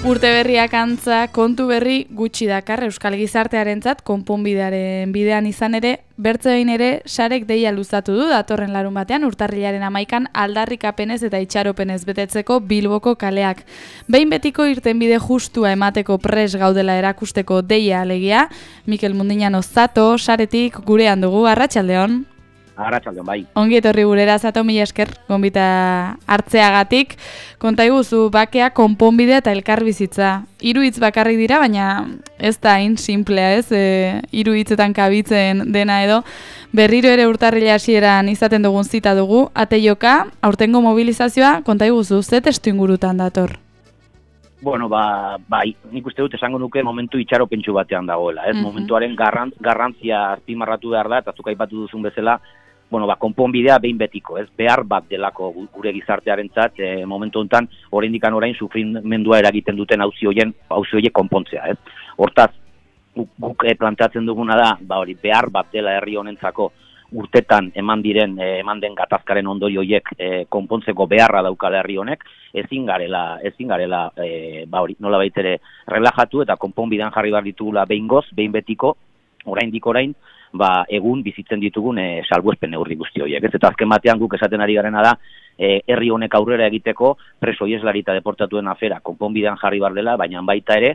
Urte berriak antza, kontu berri gutxi dakar euskal gizartearentzat konponbidearen bidean izan ere, bertzein ere sarek deia luzatu du datorren larun batean urtarrilaren 11an aldarrikapenez eta itxaropenez betetzeko Bilboko kaleak. Behin betiko irtenbide justua emateko pres gaudela erakusteko deia alegia, Mikel Mundiñano Zato saretik gurean dugu, arratsaldeon. Arratsaldeon, bai. Ongi etorri gurera, Zato, mila esker, gonbita hartzeagatik. Konta iguzu, bakea, konponbidea eta elkarbizitza. 3 hitz bakarrik dira, baina ez da hain simplea, ez? 3 hitzetan kabitzen dena edo. Berriro ere urtarrila hasieran izaten dugun zita dugu. Ateioka, aurtengo mobilizazioa, konta iguzu, ze testuingurutan dator? Bueno, bai, nik uste dut esango nuke momentu itxaropentsu batean dagoela, ez? Momentuaren garrantzia azpimarratu behar da, eta zuk aipatu duzun bezala, bueno, konponbidea behin betiko, ez? Behar bat delako gure gizartearentzat, momentu honetan, orain sufrimendua eragiten duten auzi horiek konpontzea, ez? Hortaz, guk planteatzen duguna da, hori behar bat dela herri honentzako urtetan eman den gatazkaren ondorio horiek konpontzeko beharra daukala herri honek, ezin garela hori nolabait ere relajatu eta konponbidean jarri behar ditugula behin betiko, orain egun bizitzen ditugun salbuespen neurri guzti horiek. Ez eta azken batean guk esaten ari garena da herri honek aurrera egiteko preso ieslari eta deportatuen afera konponbidean jarri behar dela, baina baita ere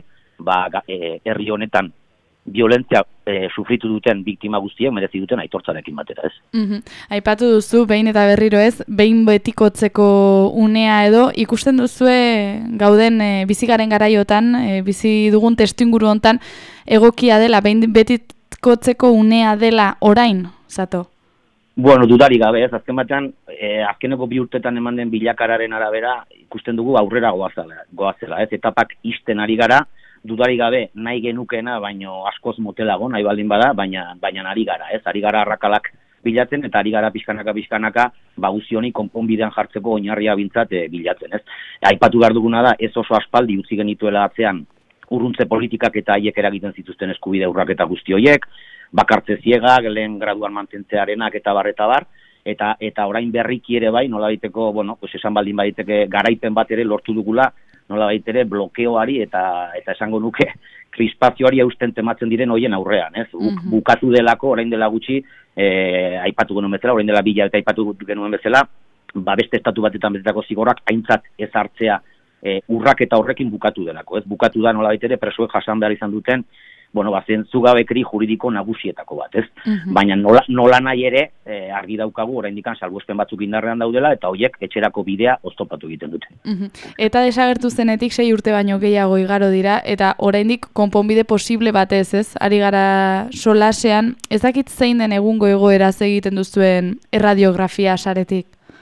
herri honetan violentzia sufritu duten biktima guztiek merezi duten aitortzarekin batera, ez? Aipatu duzu, behin eta berriro ez, behin betikotzeko unea edo, ikusten duzue gauden bizigaren garaiotan, bizi dugun testuinguru hontan egokia dela, behin betikotzeko unea dela orain, Zato? Bueno, dudarik gabe, ez, azken batean, azkeneko 2 urtetan eman den bilakaeraren arabera, ikusten dugu aurrera goazela, ez, etapak ixten ari gara, dudarik gabe nahi genukena, baino askoz motelago, nahi baldin bada, baina ari gara, ez? Ari gara arrakalak bilatzen, eta ari gara pixkanaka, guzioni konponbidean jartzeko oinarria bintzat bilatzen, ez? Aipatu behar duguna da, ez oso aspaldi utzi genituela atzean urruntze politikak eta haiek eragiten zituzten eskubide urraketa guzti horiek, bakartze ziegak, lehen graduan mantentzearenak eta bar, eta orain berriki ere bai, nola baiteko, bueno, esan baldin baiteke garaipen bat ere lortu dugula, nola baitere blokeoari eta esango nuke krispazioari eusten tematzen diren hoien aurrean, ez? Bukatu delako, orain dela gutxi, aipatu genuen bezala, orain dela 2 eta aipatu genuen bezala, beste estatu batetan betetako zigorrak aintzat ez hartzea urraketa horrekin bukatu delako, ez? Bukatu da nola baitere presoek jasan behar izan duten, bueno, zentzugabekeri juridiko nagusietako bat, ez? Baina nola nahi ere, argi daukagu, oraindik salbuespen batzuk indarrean daudela, eta horiek etxerako bidea oztopatu egiten dute. Eta desagertu zenetik 6 urte baino gehiago igaro dira, eta oraindik konponbide posible batez, ez? Ari gara solasean, ez dakit zein den egungo egoeraz egiten duzuen erradiografia saretik?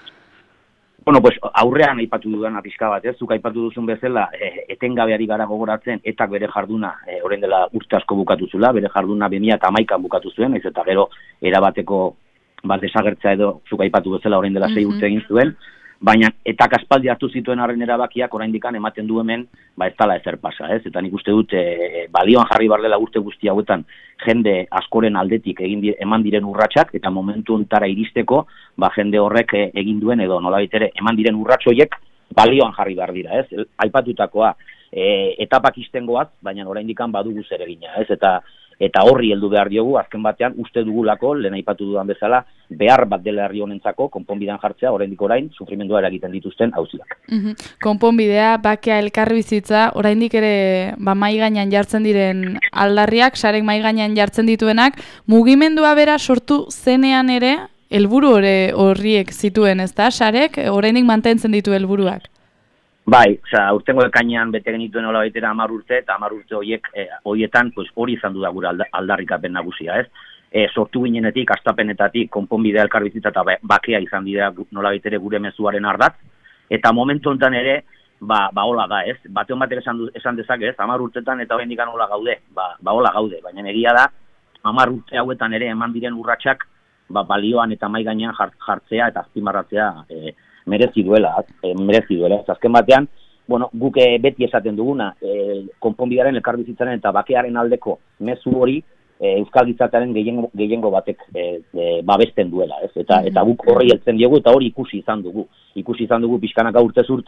Bueno, pues aurrean aipatu dudan pixka bat, ez? Zuk aipatu duzun bezala, etengabeari gara gogoratzen, etak bere jarduna, orain dela urte asko bukatu zula, bere jarduna 2011an bukatu zuen, eta gero erabateko desagertzea edo zuk aipatu bezala orain dela 6 urte egin zuen, baina etak aspaldi hartu zituen arren erabakiak oraindik ematen du hemen, ez dela ezer pasa, ez? Eta nik uste dut balioan jarri behar dela urte guzti hauetan jende askoren aldetik eman diren urratsak eta momentu hontara iristeko, jende horrek egin duen edo nolabait ere eman diren urrats horiek balioan jarri behar dira, ez? Aipatutakoa etapak ixtengoaz, baina oraindik badugu zeregina, ez? Eta horri heldu behar diogu, azken batean, uste dugulako, lehen aipatu dudan bezala, behar bat dela herri honentzako, konponbidean jartzea, oraindik orain, sufrimendua eragiten dituzten auziak. Konponbidea, bakea, elkarbizitza, oraindik ere mahai gainean jartzen diren aldarriak, sarek mahai gainean jartzen dituenak, mugimendua bera sortu zenean ere, helburu horriek zituen, ezta? Sarek oraindik mantentzen ditu helburuak. Bai, urtengo ekainean bete genituen hola baitera 10 urte, eta 10 urte horietan hori izan du da gure aldarrikapen nagusia, ez? Sortu ginenetik, astapenetatik, konponbidea elkarbizitza eta bakea izan dira nola baitere gure mezuaren ardatz, eta momentu honetan ere, hola da, ez? Batean batek esan dezake, ez? 10 urtetan eta oraindik hola gaude, hola gaude, baina egia da, 10 urte hauetan ere eman diren urratsak, balioan eta mahai gainean jartzea eta azpimarratzea merezi duela. Azken batean, bueno, guk beti esaten duguna, konponbidearen, elkarbizitzaren eta bakearen aldeko mezu hori euskal gizartearen gehiengo batek babesten duela, ez? Eta guk horri heltzen diogu eta hori ikusi izan dugu. Ikusi izan dugu pixkanaka urtez urte,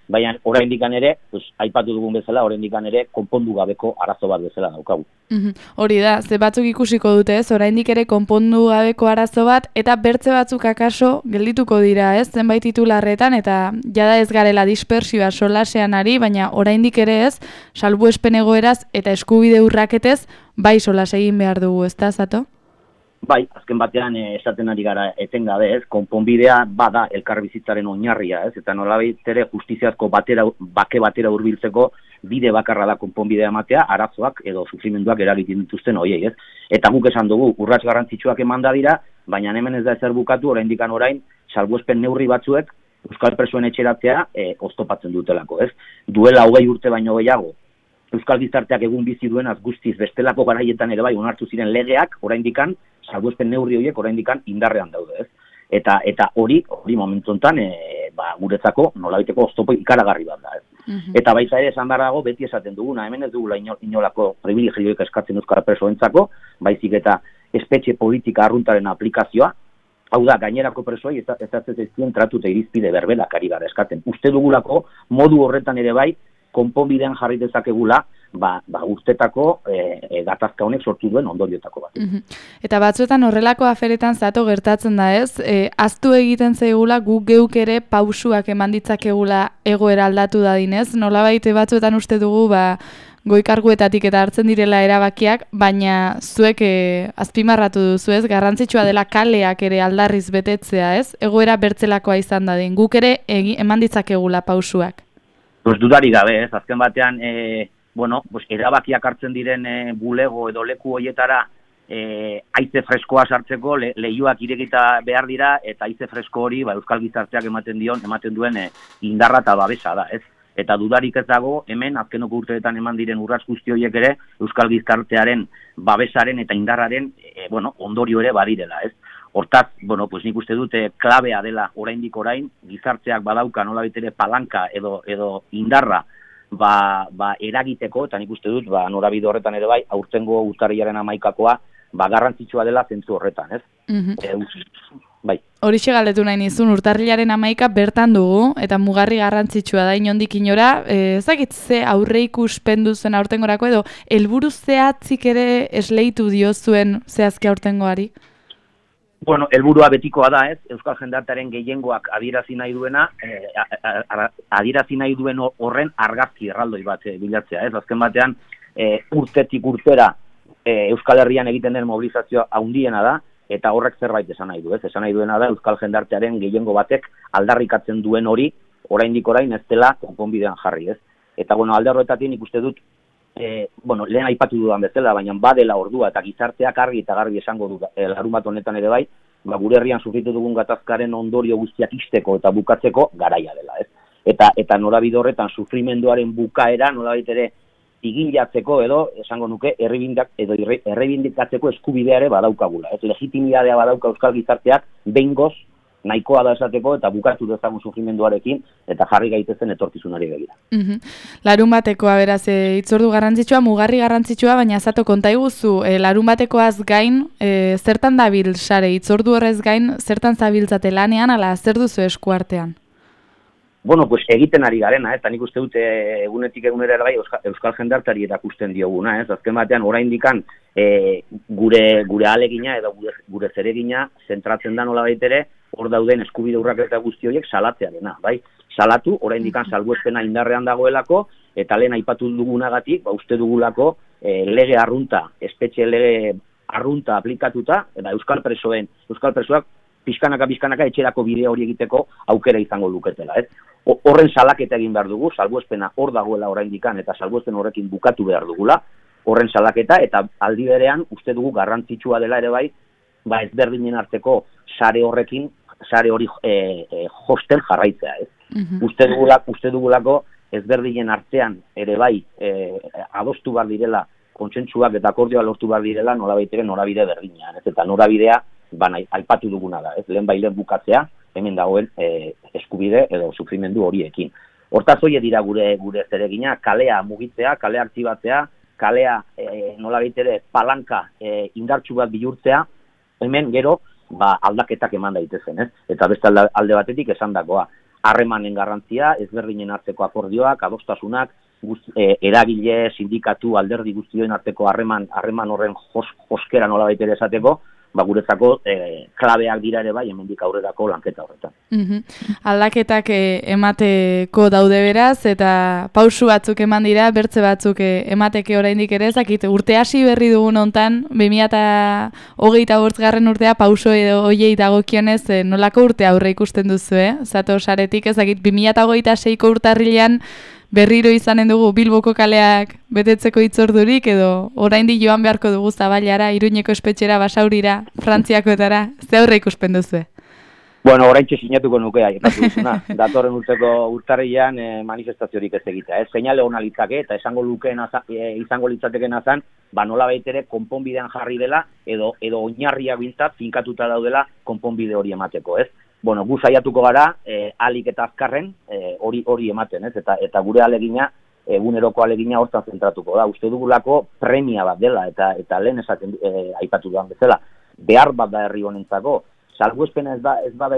baina oraindik ere, aipatu dugun bezala, oraindik ere konpondu gabeko arazo bat bezala daukagu. Hori da, ze batzuk ikusiko dute ez, oraindik ere konpondu gabeko arazo bat, eta bertze batzuk akaso geldituko dira ez, zenbait titularretan, eta jada ez garela dispersioa solasean ari, baina oraindik ere ez, salbuespen egoeraz eta eskubide urraketez, bai solas egin behar dugu, ez da, Zato? Bai, azken batean esaten ari gara etengabe, ez, konponbidea bada elkarbizitzaren oinarria, ez, eta nolabait ere justiziazko bake batera hurbiltzeko bide bakarra da konponbidea ematea, arazoak edo sufrimenduak eragiten dituzten horiei, ez. Eta guk esan dugu, urrats garrantzitsuak emanda dira, baina hemen ez da ezer bukatu, orain salbuespen neurri batzuek euskal presoen etxeratzea oztopatzen dutelako, ez. Duela 20 urte baino gehiago, euskal gizarteak egun bizi duenaz guztiz bestelako garaietan ere bai onartu ziren legeak, oraindikan salbuespen neurri horiek oraindikan indarrean daude, ez. Eta hori momentu honetan guretzako nolabaiteko oztopo ikaragarri bat da, ez. Eta baita ere esan dago beti esaten duguna, hemen ez dugula inolako privilegioik eskatzen euskal presoentzako, baizik eta espetxe politika arruntaren aplikazioa, hau da, gainerako presoei ez tratu eta irizpide berberak ari gara eskatzen. Uste dugulako modu horretan ere bai konponbidean jarri dezakegula, urtetako gatazka honek sortu duen ondoriotako bat. Eta batzuetan horrelako aferetan Zato gertatzen da ez, ahaztu egiten zaigula guk geuk ere pausuak eman ditzakegula egoera aldatu dadinez, nolabait batzuetan uste dugu goikarguetatik eta hartzen direla erabakiak, baina zuek azpimarratu duzu ez, garrantzitsua dela kaleak ere aldarriz betetzea ez, egoera bertzelakoa izan dadin, guk ere eman ditzakegula pausuak. Dudari gabe ez, azken batean erabakiak hartzen diren bulego edo leku hoietara haize freskoa sartzeko leihoak irekita behar dira eta haize fresko hori euskal gizarteak ematen duen indarra eta babesa da, ez? Eta dudarik ez dago hemen azkenoko urteetan eman diren urrats guzti horiek ere euskal gizartearen babesaren eta indarraren ondorio ere badirela, ez? Hortaz, nik uste dute klabea dela oraindik orain, gizarteak badauka nolabait ere palanka edo indarra eragiteko, eta nik uste dut, norabide horretan ere bai, aurtengo urtarrilaren 11koa, garrantzitsua dela zentzu horretan, ez? Bai. Horixe galdetu nahi nizun, urtarrilaren 11 bertan dugu, eta mugarri garrantzitsua da inondik inora, ezakit ze aurreikuspen duzen aurtengorako edo, helburu zehatzik ere esleitu diozuen zehazki aurtengoari? Helburua betikoa da, ez? Euskal jendartearen gehiengoak adierazi nahi duen horren argazki erraldoi bat bilatzea, ez? Azken batean, urtetik urtera Euskal Herrian egiten den mobilizazioa handiena da, eta horrek zerbait esan nahi du, ez? Esan nahi duena da Euskal jendartearen gehiengo batek aldarrikatzen duen hori, oraindik orain ez dela konponbidean jarri, ez? Eta alde horretatik nik uste dut lehen aipatu dudan bezala, baina badela ordua eta gizarteak argi eta garbi esango du larunbat honetan ere bai, gure herrian sufritu dugun gatazkaren ondorio guztiak ixteko eta bukatzeko garaia dela, ez? Eta norabide horretan sufrimenduaren bukaera nolabait ere igilatzeko edo esango nuke errebindikatzeko eskubidea ere badaukagula, ez? Legitimitatea badauka euskal gizarteak behingoz nahikoa da esateko eta bukatu dezagun sufrimenduarekin eta jarri gaitezen etorkizunari begira. Larunbatekoa beraz hitzordu garrantzitsua, mugarri garrantzitsua, baina Zato konta iguzu, larunbatekoaz gain, zertan dabil sare hitzordu horrez gain, zertan zabiltzate lanean, ala zer duzu eskuartean? Egiten ari garena, eta nik uste dute egunetik egunera bai euskal jendarteari erakusten dioguna, ez? Azken batean oraindikan gure ahalegina edo gure zeregina zentratzen da nolabait ere hor dauden eskubide urraketa guzti horiek salatzearena, bai? Salatu, oraindikan salbuespena indarrean dagoelako, eta lehen aipatu dugunagatik, uste dugulako lege arrunta, espetxe lege arrunta aplikatuta, eta euskal presoak pixkanaka etxerako bidea hori egiteko aukera izango luketela, ez? Horren salaketa egin behar dugu, salbuespena hor dagoela oraindikan, eta salbuespen horrekin bukatu behar dugula, horren salaketa, eta aldi berean uste dugu garrantzitsua dela ere bai, ezberdinen arteko sare horrekin, sare hori josten jarraitzea, ez? Uste dugulako ezberdinen artean ere bai adostu behar direla kontsentsuak eta akordioa lortu behar direla norabide berdinean, ez? Eta norabidea aipatu duguna da, ez? Lehen bukatzea, hemen dagoen eskubide edo sufrimendu horiekin. Hortaz horiek dira gure zeregina, kalea mugitzea, kalea aktibatzea, kalea nolabait ere palanka indartsu bat bihurtzea, hemen gero aldaketak eman daitezen, ez? Eta beste alde batetik esandakoa. harremanen garrantzia, ezberdinen arteko akordioak, adostasunak, eragile, sindikatu, alderdi guztioen arteko harreman horren joskera nolabait ere esateko, guretzako klabeak dira ere bai hemendik aurrerako lanketa horretan. Aldaketak emateko daude beraz, eta pausu batzuk eman dira, bertze batzuk emateke oraindik ere, ezakit, urte hasi berri dugun hontan, 2025 urtea pauso edo hoiei dagokionez, nolako urte aurre ikusten duzu, Zato saretik ezakit, 2026ko urtarrilean berriro izanen dugu Bilboko kaleak betetzeko hitzordurik edo oraindik joan beharko dugu Zabailara, Iruñeko espetxera, Basaurira, Frantziakoetara, ze aurre ikusten duzu? Bueno, oraintxe sinatuko nuke aipatu duzuna. Datorren urteko urtarrilean manifestaziorik ez egitea. Seinale ona litzake eta izango litzatekena zen, nolabait ere konponbidean jarri dela edo oinarria bintzat finkatuta daudela konponbide hori emateko, ez? Bueno, gu saiatuko gara, alik eta azkarren hori ematen, ez? Eta gure alegina, eguneroko alegina hortan zentratuko da. Uste dugulako premia bat dela, eta lehen esaten aipatu duan bezala. Behar bat da herri honentzako, salbuespena ez ba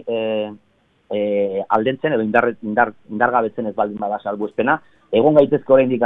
aldentzen edo indargabetzen ez baldin bada salbuespena, egon gaitezko oraindik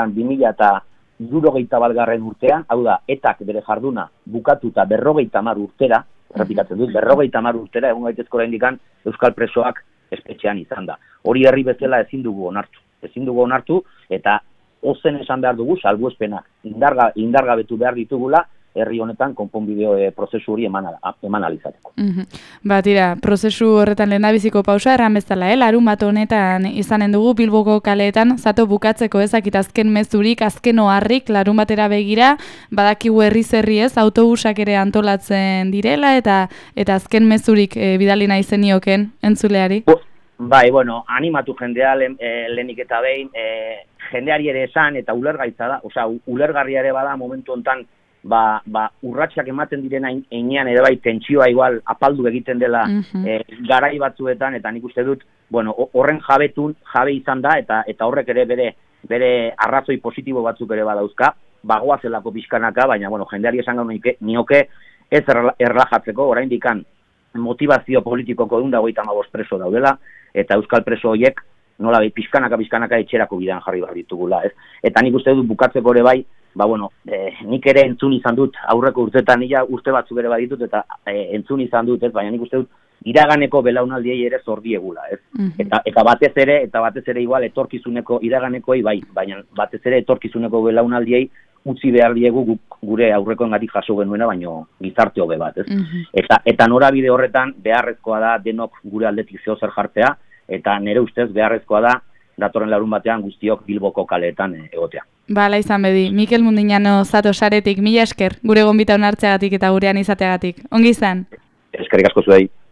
2021 urtean, hau da, etak bere jarduna bukatuta 50 urtera, errepikatzen dut, 50 urtera egon gaitezko oraindik euskal presoak espetxean izan da. Hori herri bezala ezin dugu onartu, eta ozen esan behar dugu salbuespenak indargabetu behar ditugula herri honetan konponbide prozesu hori eman alizateko. Tira, prozesu horretan lehendabiziko pausa erran bezala, larun bat honetan izanen dugu Bilboko kaleetan, zato bukatzeko ezakit azken mezurik, azken oharrik, larun batera begira, badakigu herri ez, autobusak ere antolatzen direla, eta azken mezurik bidali nahi zenioken entzuleari? Bai, bueno, animatu jendea lehenik eta behin, jendeari ere esan, eta ulergaitza da, ulergarria ere bada momentu hontan, urratsak ematen diren heinean ere bai tentsioa igual apaldu egiten dela garai batzuetan, eta nik uste dut, bueno, horren jabe izan da, eta horrek ere bere arrazoi positibo batzuk ere badauzka, bagoazelako pixkanaka, baina, bueno, jendeari esan gau nioke ez erlajatzeko, oraindikan motivazio politikoko 155 preso daudela, eta euskal preso horiek nola pixkanaka etxerako bidean jarri behar ditugula, ez? Eta nik uste dut bukatzeko ere bai, nik ere entzun izan dut, aurreko urtetan urte batzuk ere baditut, eta entzun izan dut, ez? Baina nik uste dut, iraganeko belaunaldiei ere zordiegula, ez? Eta batez ere igual etorkizuneko iraganekoi bai, baina batez ere etorkizuneko belaunaldiei utzi behar diegu gure aurrekoengatik jaso genuena, baino gizarte hobe bat, ez? Eta norabide horretan beharrezkoa da denok gure aldetik zeozer jartzea, eta nire ustez beharrezkoa da datorren larun batean guztiok Bilboko kaleetan egotea. Bala izan bedi, Mikel Mundiñano Zato saretik, mila esker, gure gonbita onartzeagatik eta gurean izateagatik. Ongi izan? Eskerrik asko zuei.